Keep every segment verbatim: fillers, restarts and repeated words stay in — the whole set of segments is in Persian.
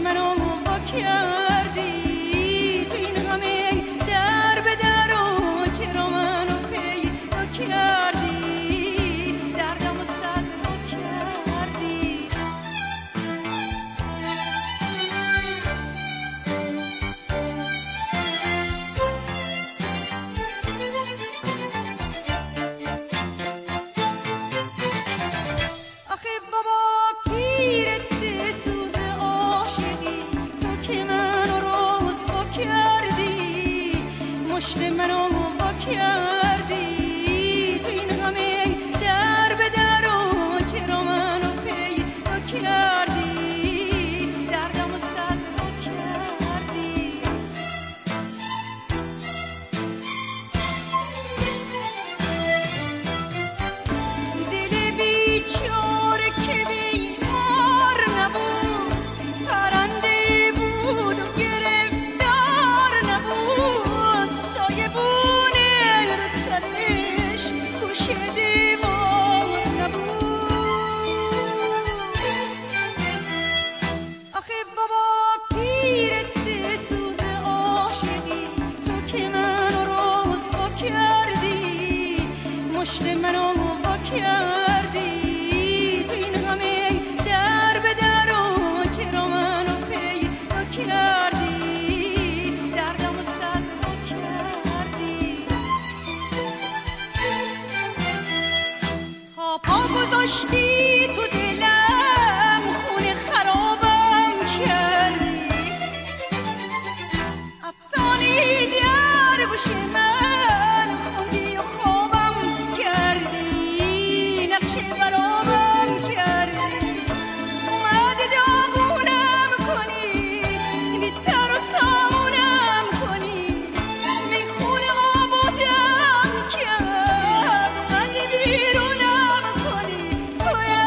منو وا کردی تو این همه در به در و چرا منو پیدا کردی دردم و صد تا کردی آخه بابا پیرت بسوز عاشقی تو که منو رسوا کردی مشت منو وا کردی تو این همه در به در و چرا منو پیدا کردی دردم و صد تا کردی دل بیچاره که بیمار نبود پرنده بود و گرفتار نبود سایبونه رو سرش گوشه دیوار نبود آخه بابا پیرت بسوز عاشقی تو که منو رسوا کردی مشت منو وا کردی تو این همه در به در و چرا منو پیدا کردی دردم و صد تا کردی تا پا گذاشتی تو دلم خونه خرابم کردی افسانه در گوش من خوندی و خوابم کردی نقشه برابم کردی اومده داغونم کنی بی سر و سامونم کنی میخونه آبادم کرد اومده بیرونم کنی توی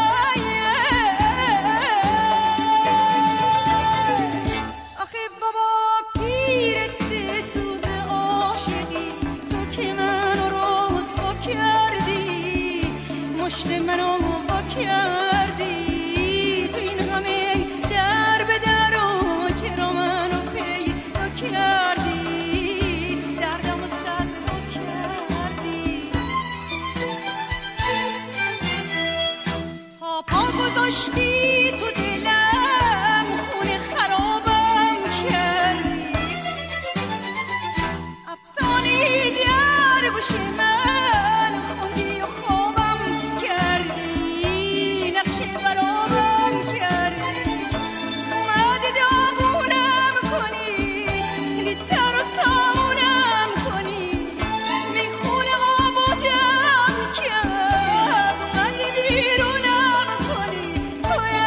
آخه بابا پیرت بسوز عاشقی تو که منو رسوا کردی مشت منو وا کردی تو این همه در به در و چرا منو پیدا کردی دردم و صد تا کردی تا پا گذاشتی تو دلم خونه خرابم کردی افسانه در گوش من خوندی و خوابم کردی نقشه برابم کردی اومده داغونم کنی بی سر و سامونم کنی میخونه آبادم کرد اومده بیرونم کنی توی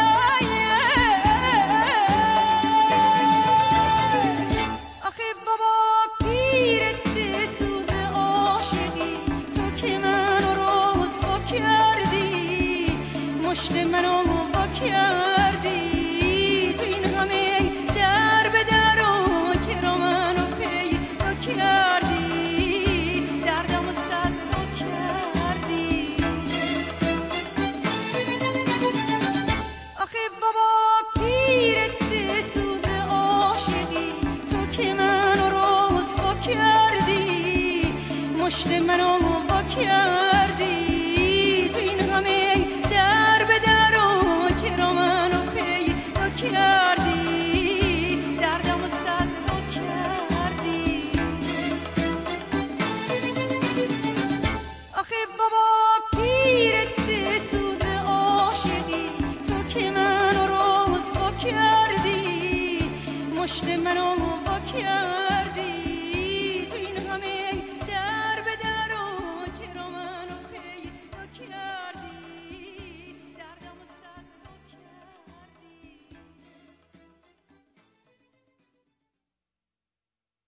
آخه بابا پیرت بسوز عاشقی تو که منو رسوا کردی مشت منو وا کردی تو این همه در به در و چرا منو پیدا کردی دردم و صد تا کردی آخه بابا پیرت بسوز عاشقی تو که منو رسوا کردی مشت منو وا کردی تو این همه در به در و چرا منو پیدا کردی دردم و صد تا کردی آخه بابا پیرت بسوز عاشقی تو که منو رسوا کردی مشت منو وا کردی